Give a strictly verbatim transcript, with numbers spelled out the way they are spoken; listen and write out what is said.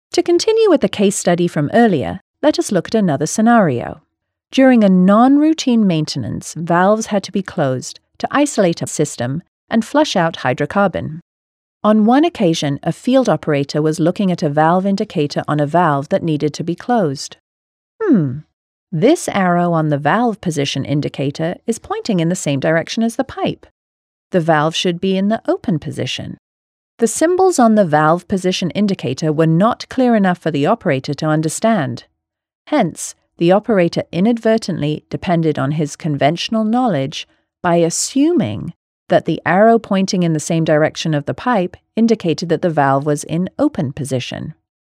To continue with the case study from earlier, let us look at another scenario. During a non-routine maintenance, valves had to be closed to isolate a system and flush out hydrocarbon. On one occasion, a field operator was looking at a valve indicator on a valve that needed to be closed. Hmm, this arrow on the valve position indicator is pointing in the same direction as the pipe. The valve should be in the open position. The symbols on the valve position indicator were not clear enough for the operator to understand. Hence, the operator inadvertently depended on his conventional knowledge by assuming that the arrow pointing in the same direction of the pipe indicated that the valve was in open position.